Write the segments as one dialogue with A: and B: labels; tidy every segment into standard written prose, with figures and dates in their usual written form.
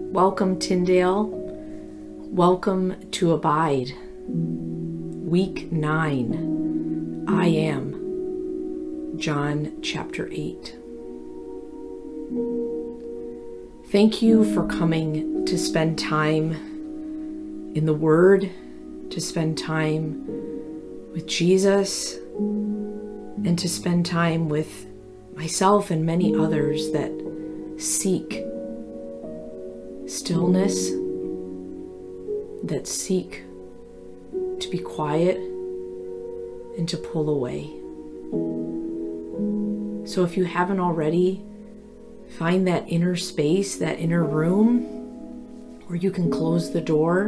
A: Welcome, Tyndale. Welcome to Abide. Week 9. I am. John chapter 8. Thank you for coming to spend time in the Word, to spend time with Jesus, and to spend time with myself and many others that seek stillness, that seek to be quiet and to pull away. So if you haven't already, find that inner space, that inner room where you can close the door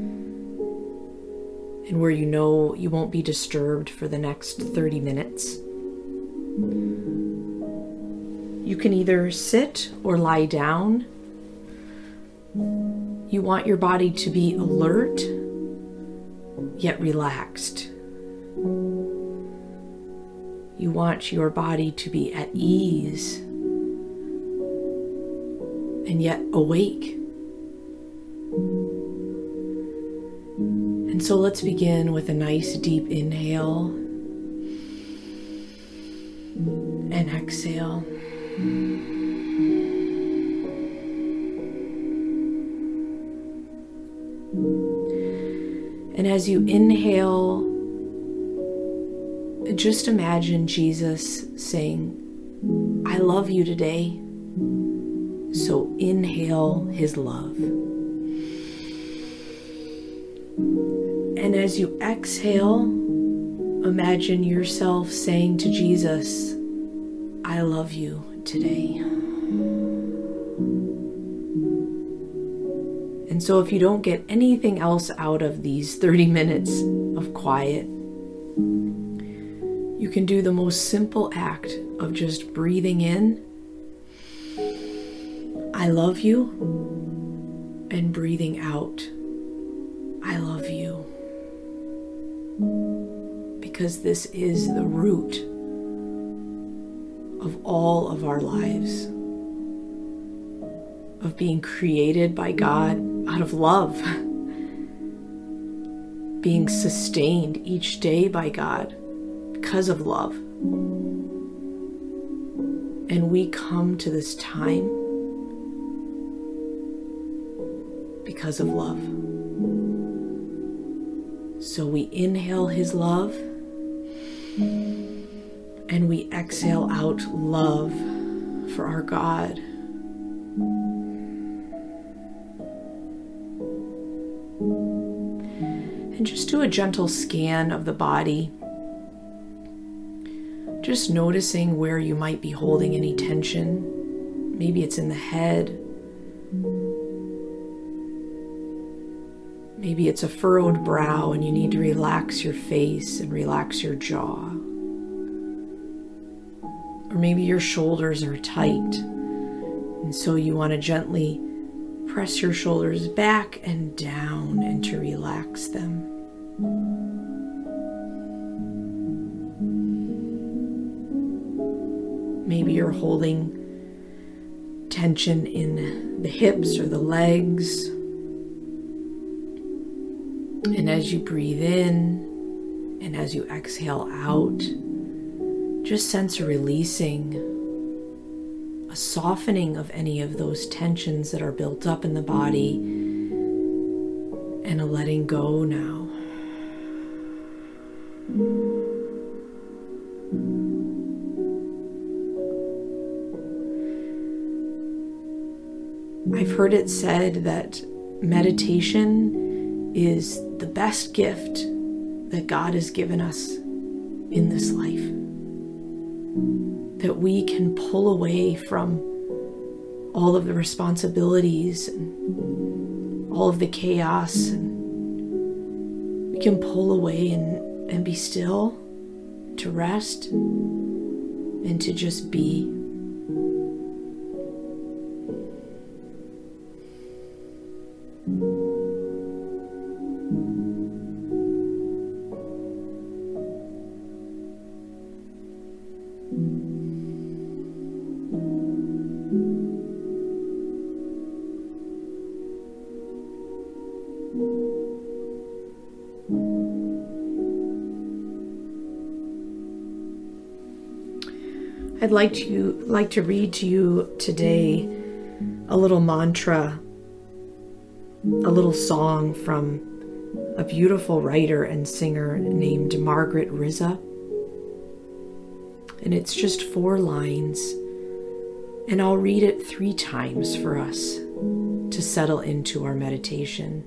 A: and where you know you won't be disturbed for the next 30 minutes. You can either sit or lie down. You want your body to be alert, yet relaxed. You want your body to be at ease, and yet awake. And so let's begin with a nice deep inhale and exhale. And as you inhale, just imagine Jesus saying, I love you today. So inhale his love. And as you exhale, imagine yourself saying to Jesus, I love you today. And so if you don't get anything else out of these 30 minutes of quiet, you can do the most simple act of just breathing in, I love you, and breathing out, I love you. Because this is the root of all of our lives, of being created by God out of love, being sustained each day by God because of love. And we come to this time because of love. So we inhale his love and we exhale out love for our God. And just do a gentle scan of the body, just noticing where you might be holding any tension. Maybe it's in the head. Maybe it's a furrowed brow and you need to relax your face and relax your jaw. Or maybe your shoulders are tight, and so you want to gently press your shoulders back and down and to relax them. Maybe you're holding tension in the hips or the legs. And as you breathe in and as you exhale out, just sense a releasing, a softening of any of those tensions that are built up in the body, and a letting go now. I've heard it said that meditation is the best gift that God has given us in this life. That we can pull away from all of the responsibilities and all of the chaos, and we can pull away and be still, to rest and to just be. I'd like to read to you today a little mantra, a little song from a beautiful writer and singer named Margaret Rizza. And it's just 4 lines, and I'll read it 3 times for us to settle into our meditation.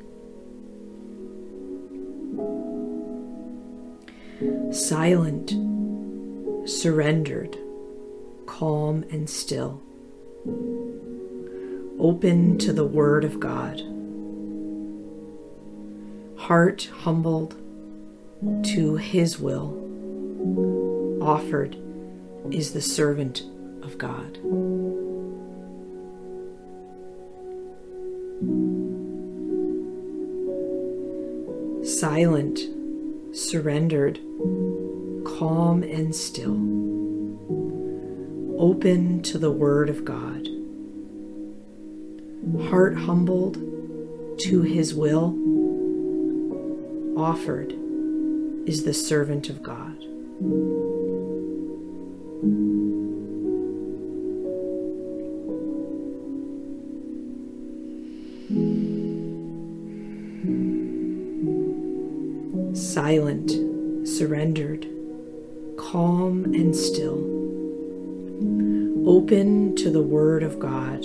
A: Silent, surrendered, calm and still, open to the Word of God, heart humbled to His will, offered is the servant of God. Silent, surrendered, calm and still, open to the Word of God, heart humbled to His will, offered is the servant of God. Silent, surrendered, calm and still, open to the Word of God,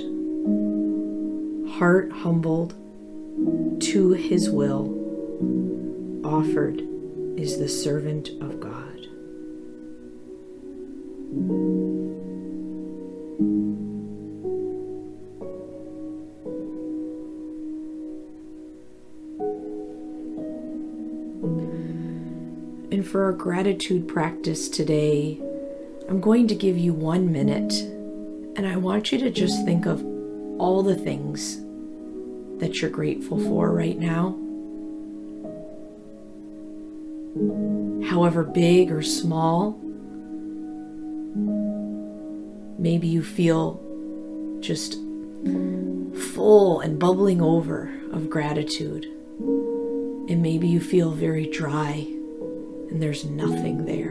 A: heart humbled to His will, offered is the servant of God. And for our gratitude practice today, I'm going to give you 1 minute, and I want you to just think of all the things that you're grateful for right now. However big or small, maybe you feel just full and bubbling over of gratitude, and maybe you feel very dry and there's nothing there.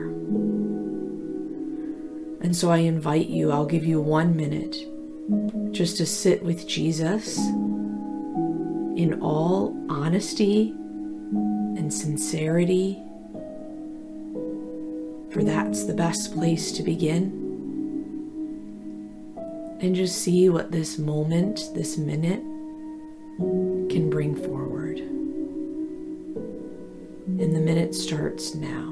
A: And so I invite you, I'll give you 1 minute just to sit with Jesus in all honesty and sincerity, for that's the best place to begin. And just see what this moment, this minute, can bring forward. And the minute starts now.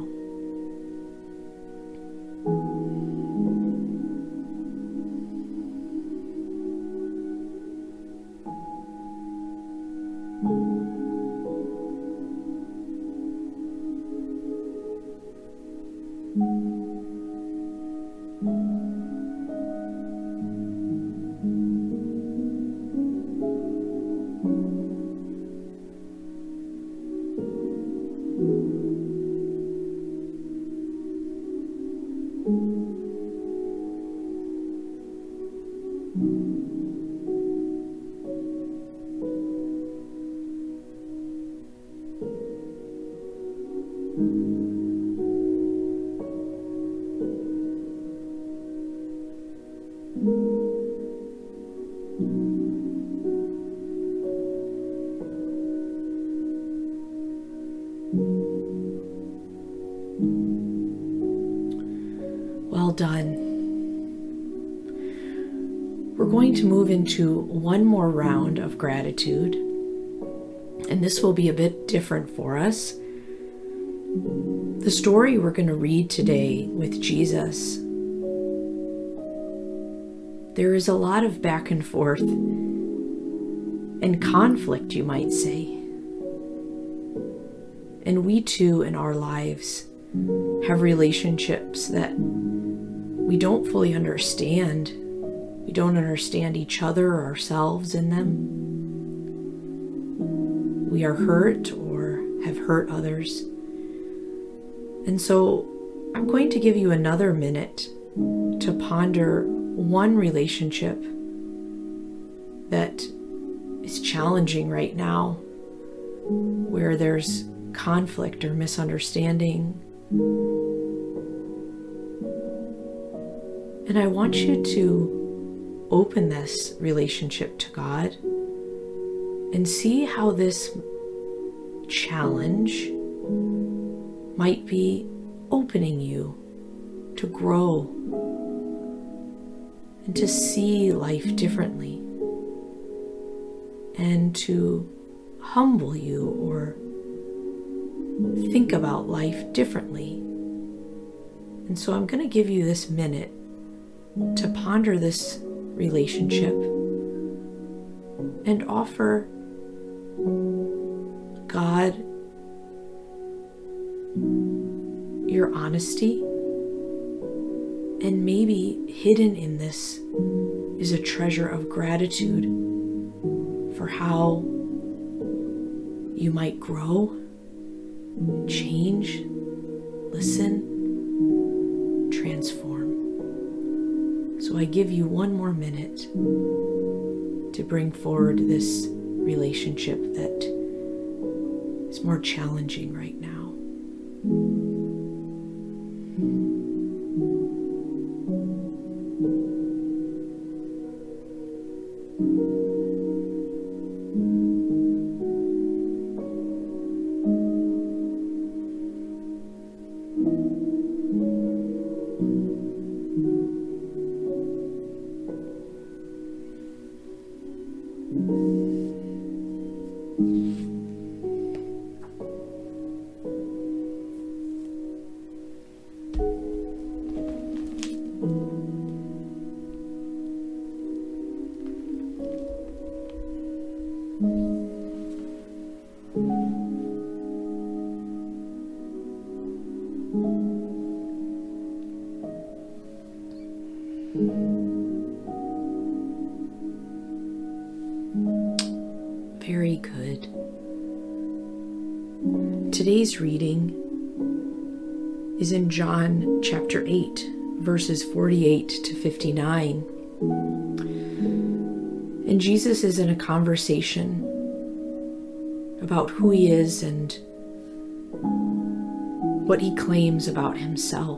A: Well done. We're going to move into one more round of gratitude, and this will be a bit different for us. The story we're going to read today with Jesus, there is a lot of back and forth and conflict, you might say. And we too in our lives have relationships that we don't fully understand. We don't understand each other or ourselves in them. We are hurt or have hurt others. And so I'm going to give you another minute to ponder one relationship that is challenging right now, where there's conflict or And I want you to open this relationship to God and see how this challenge might be opening you to grow and to see life differently and to humble you or think about life differently. And so I'm going to give you this minute to ponder this relationship and offer God your honesty. And maybe hidden in this is a treasure of gratitude for how you might grow, change, listen, transform. So I give you one more minute to bring forward this relationship that is more challenging right now. Very good. Today's reading is in John chapter 8, verses 48 to 59. And Jesus is in a conversation about who he is and what he claims about himself.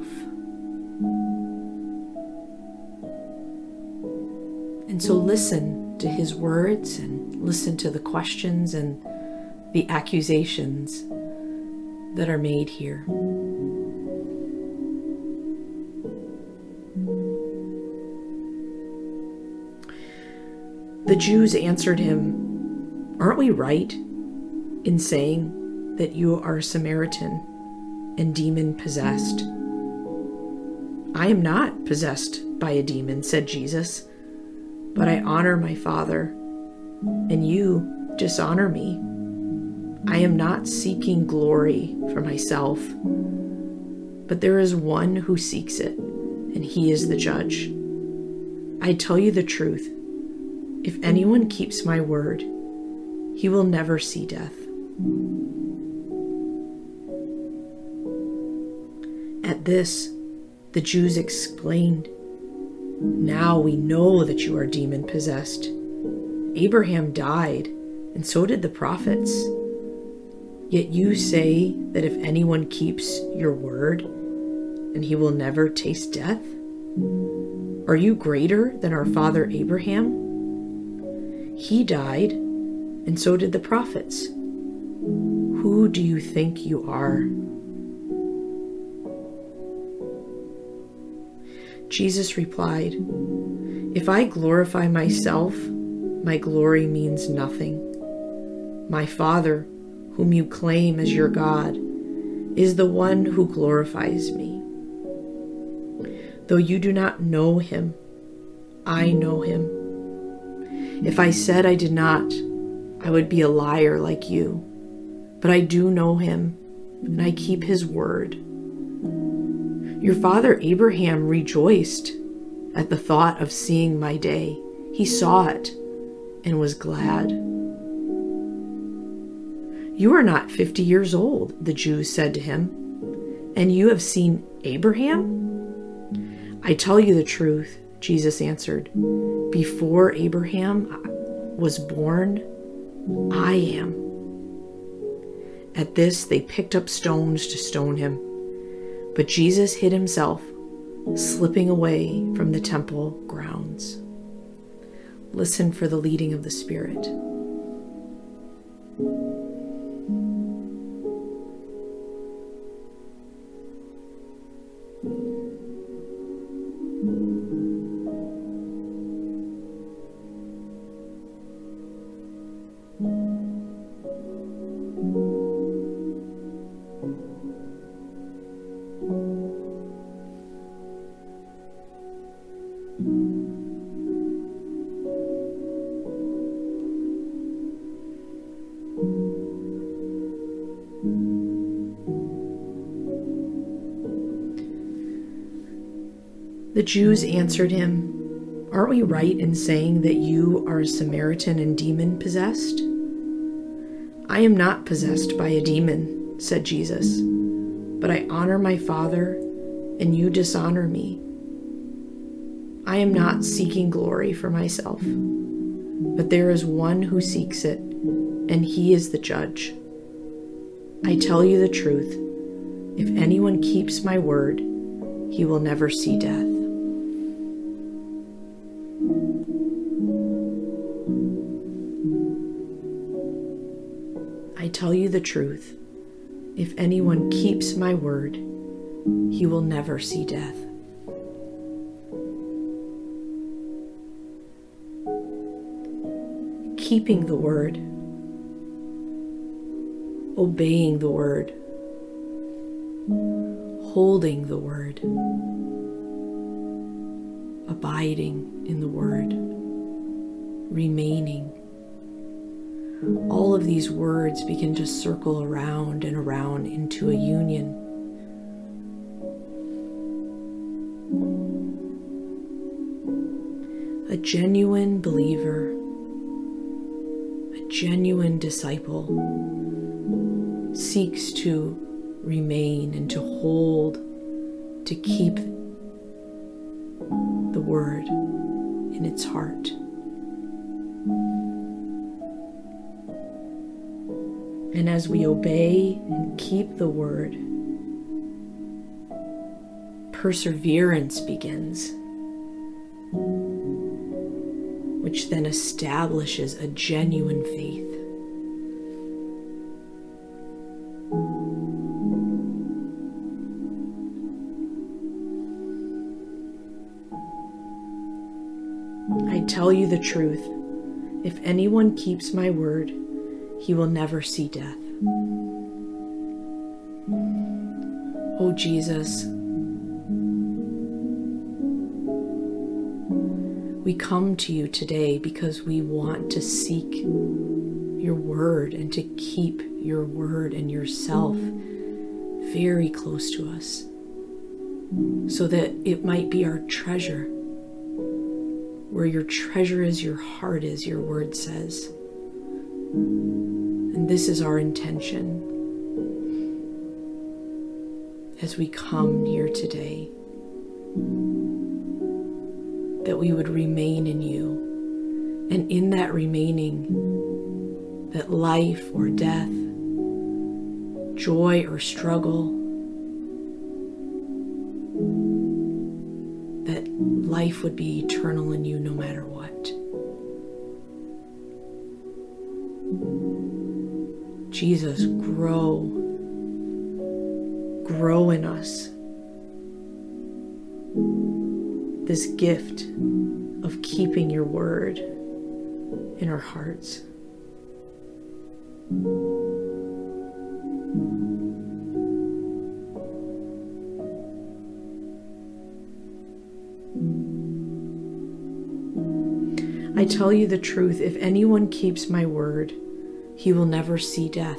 A: And so listen to his words and listen to the questions and the accusations that are made here. The Jews answered him, "Aren't we right in saying that you are a Samaritan and demon-possessed?" "I am not possessed by a demon," said Jesus, "but I honor my Father, and you dishonor me. I am not seeking glory for myself, but there is one who seeks it, and he is the judge. I tell you the truth. If anyone keeps my word, he will never see death." At this, the Jews explained, "Now we know that you are demon-possessed. Abraham died, and so did the prophets. Yet you say that if anyone keeps your word, and he will never taste death? Are you greater than our father Abraham? He died, and so did the prophets. Who do you think you are?" Jesus replied, "If I glorify myself, my glory means nothing. My Father, whom you claim as your God, is the one who glorifies me. Though you do not know him, I know him. If I said I did not, I would be a liar like you. But I do know him, and I keep his word. Your father Abraham rejoiced at the thought of seeing my day. He saw it and was glad." "You are not 50 years old," the Jews said to him, "and you have seen Abraham?" "I tell you the truth," Jesus answered. "Before Abraham was born, I am." At this, they picked up stones to stone him. But Jesus hid himself slipping away from the temple grounds. Listen for the leading of the Spirit. The Jews answered him, "Aren't we right in saying that you are a Samaritan and demon-possessed?" "I am not possessed by a demon," said Jesus, "but I honor my Father, and you dishonor me. I am not seeking glory for myself, but there is one who seeks it, and he is the judge. I tell you the truth, if anyone keeps my word, he will never see death." I tell you the truth, if anyone keeps my word, he will never see death. Keeping the word, obeying the word, holding the word, abiding in the word, remaining. All of these words begin to circle around and around into a union. A genuine believer, a genuine disciple seeks to remain and to hold, to keep the word in its heart. And as we obey and keep the word, perseverance begins, which then establishes a genuine faith. I tell you the truth, if anyone keeps my word, he will never see death. Oh Jesus, we come to you today because we want to seek your word and to keep your word and yourself very close to us, so that it might be our treasure. Where your treasure is, your heart is, your word says. And this is our intention as we come here today, that we would remain in you, and in that remaining, that life or death, joy or struggle, that life would be eternal in you no matter what. Jesus, grow in us this gift of keeping your word in our hearts. I tell you the truth, if anyone keeps my word, he will never see death.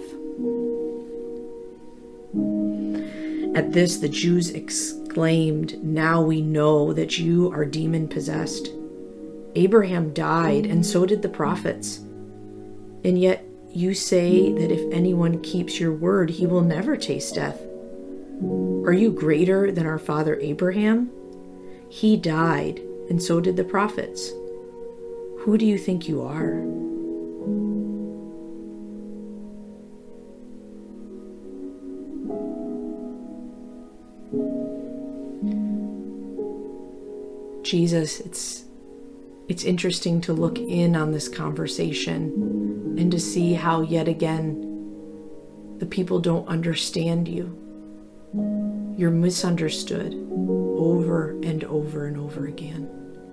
A: At this, the Jews exclaimed, "Now we know that you are demon-possessed. Abraham died, and so did the prophets. And yet you say that if anyone keeps your word, he will never taste death. Are you greater than our father Abraham? He died, and so did the prophets. Who do you think you are?" Jesus, it's interesting to look in on this conversation and to see how yet again the people don't understand you. You're misunderstood over and over and over again.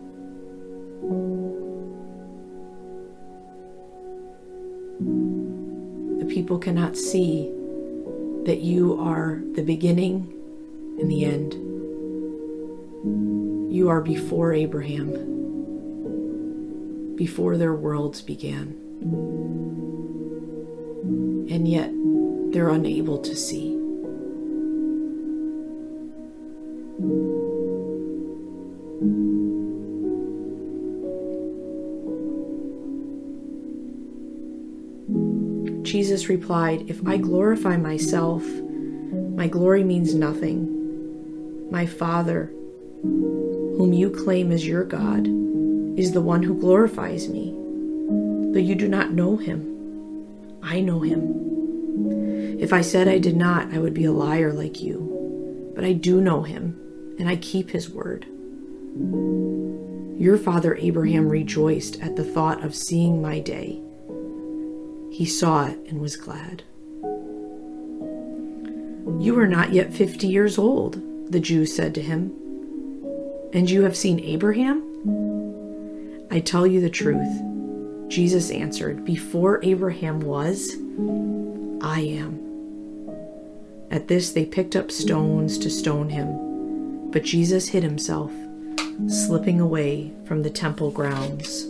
A: The people cannot see that you are the beginning and the end. You are before Abraham, before their worlds began. And yet they're unable to see. Jesus replied, "If I glorify myself, my glory means nothing. My Father, whom you claim as your God, is the one who glorifies me. Though you do not know him, I know him. If I said I did not, I would be a liar like you. But I do know him, and I keep his word. Your father Abraham rejoiced at the thought of seeing my day. He saw it and was glad." "You are not yet 50 years old," the Jews said to him, "and you have seen Abraham?" "I tell you the truth," Jesus answered, "before Abraham was, I am." At this they picked up stones to stone him, but Jesus hid himself, slipping away from the temple grounds.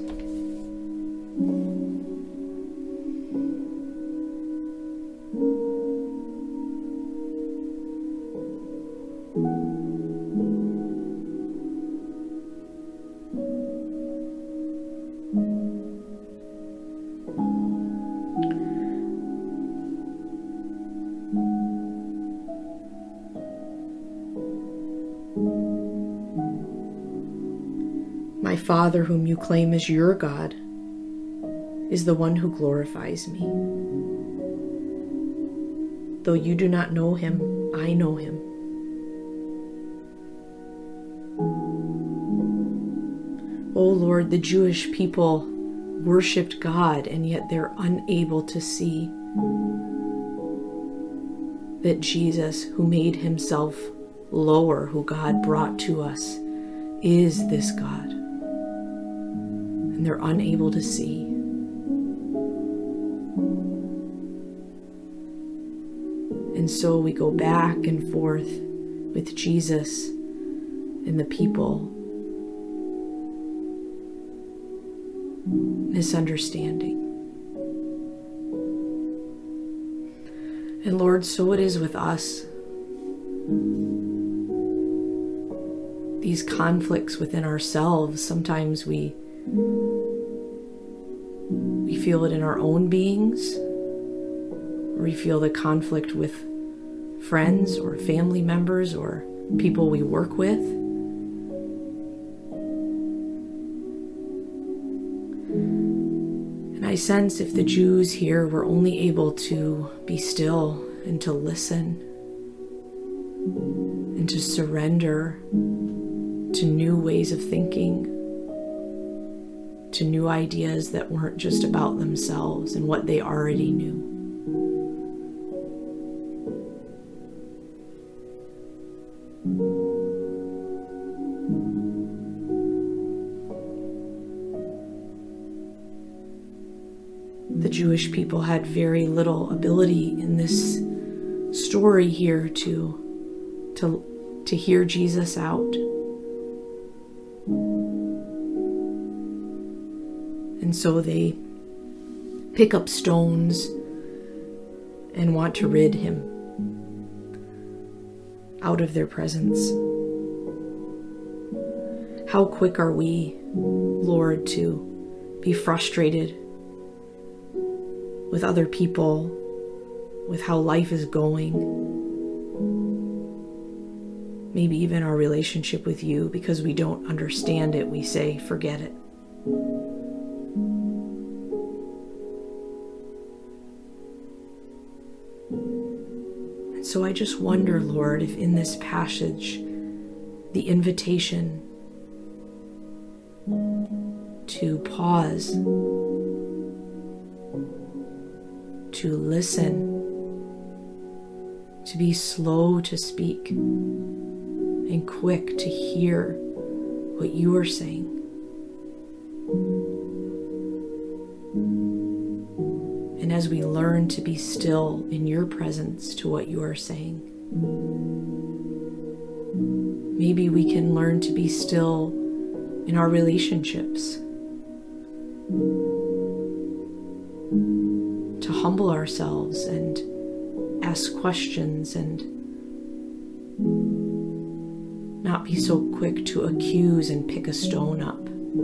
A: My Father, whom you claim as your God, is the one who glorifies me. Though you do not know him, I know him. O Lord, the Jewish people worshipped God, and yet they're unable to see that Jesus, who made himself lower, who God brought to us, is this God. And they're unable to see. And so we go back and forth with Jesus and the people, misunderstanding. And Lord, so it is with us. These conflicts within ourselves, sometimes we feel it in our own beings, or we feel the conflict with friends or family members or people we work with. And I sense if the Jews here were only able to be still and to listen and to surrender to new ways of thinking, to new ideas that weren't just about themselves and what they already knew. The Jewish people had very little ability in this story here to hear Jesus out. And so they pick up stones and want to rid him out of their presence. How quick are we, Lord, to be frustrated with other people, with how life is going, maybe even our relationship with you, because we don't understand it, we say, forget it. And so I just wonder, Lord, if in this passage, the invitation to pause, to listen, to be slow to speak and quick to hear what you are saying. And as we learn to be still in your presence to what you are saying, maybe we can learn to be still in our relationships, to humble ourselves and ask questions and not be so quick to accuse and pick a stone up.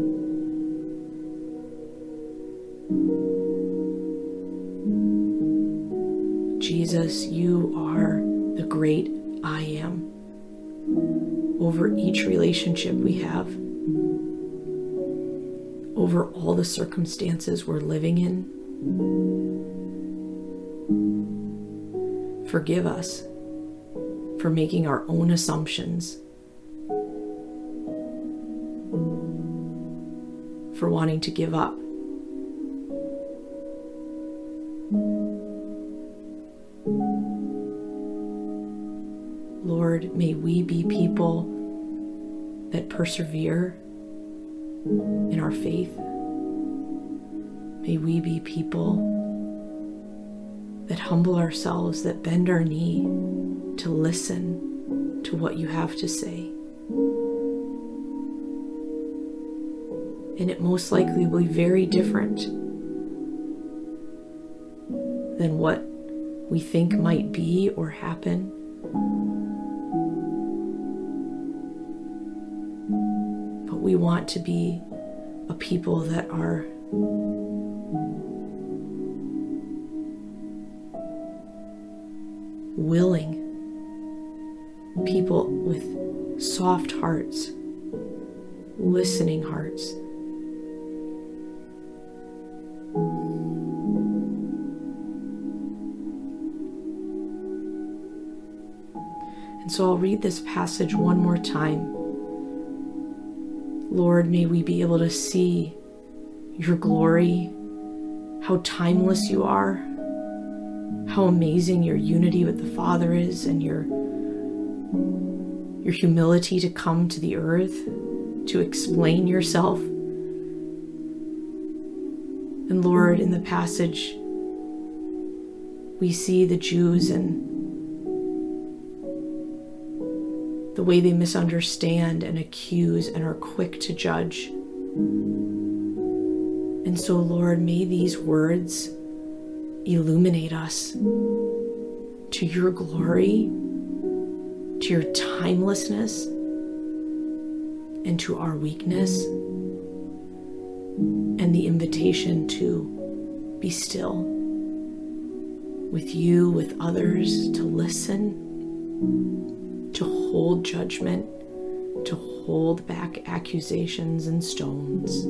A: Jesus, you are the great I am over each relationship we have, over all the circumstances we're living in. Forgive us for making our own assumptions, for wanting to give up. Lord, may we be people that persevere in our faith. May we be people that humble ourselves, that bend our knee to listen to what you have to say. And it most likely will be very different than what we think might be or happen. But we want to be a people that are willing, people with soft hearts, listening hearts. And so I'll read this passage one more time. Lord, may we be able to see your glory, how timeless you are, how amazing your unity with the Father is, and your humility to come to the earth, to explain yourself. And Lord, in the passage, we see the Jews and the way they misunderstand and accuse and are quick to judge. And so, Lord, may these words illuminate us to your glory, to your timelessness, and to our weakness, and the invitation to be still with you, with others, to listen, to hold judgment, to hold back accusations and stones.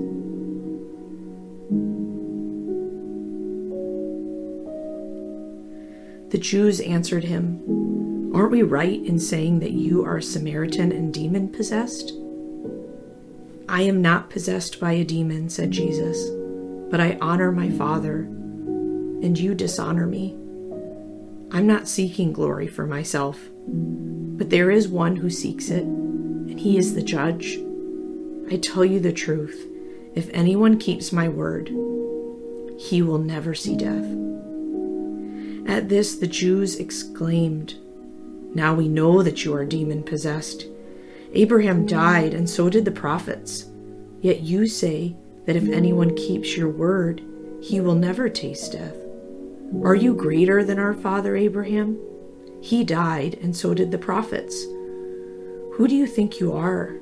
A: The Jews answered him, "Aren't we right in saying that you are a Samaritan and demon-possessed?" "I am not possessed by a demon," said Jesus, "but I honor my Father, and you dishonor me. I'm not seeking glory for myself, but there is one who seeks it, and he is the judge. I tell you the truth, if anyone keeps my word, he will never see death." At this, the Jews exclaimed, "Now we know that you are demon-possessed. Abraham died, and so did the prophets. Yet you say that if anyone keeps your word, he will never taste death. Are you greater than our father Abraham? He died, and so did the prophets. Who do you think you are?"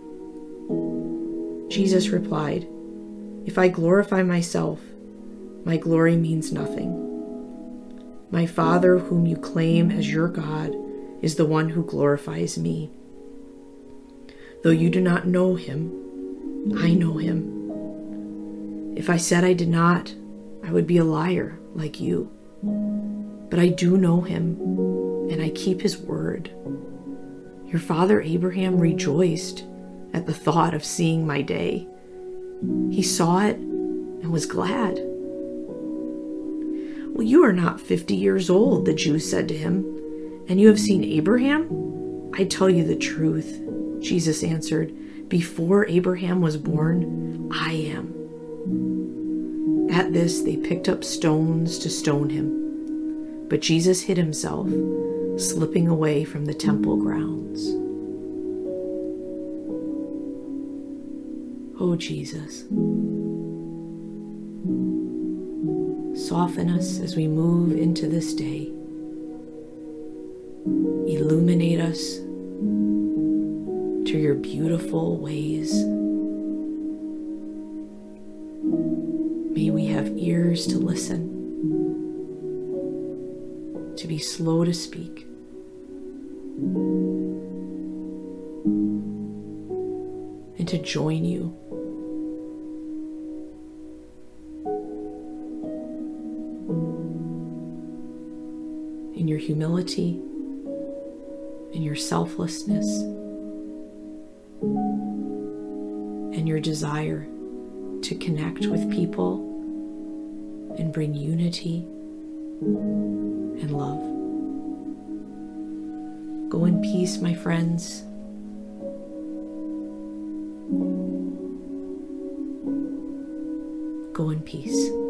A: Jesus replied, "If I glorify myself, my glory means nothing. My Father, whom you claim as your God, is the one who glorifies me. Though you do not know him, I know him. If I said I did not, I would be a liar like you. But I do know him, and I keep his word. Your father Abraham rejoiced at the thought of seeing my day, He saw it and was glad. "Well, you are not 50 years old," the Jews said to him, "and you have seen Abraham?" "I tell you the truth," Jesus answered. "Before Abraham was born, I am." At this, they picked up stones to stone him. But Jesus hid himself, slipping away from the temple grounds. Oh, Jesus, soften us as we move into this day. Illuminate us to your beautiful ways. May we have ears to listen, to be slow to speak, and to join you in your humility, in your selflessness, and your desire to connect with people and bring unity and love. Go in peace, my friends. Go in peace.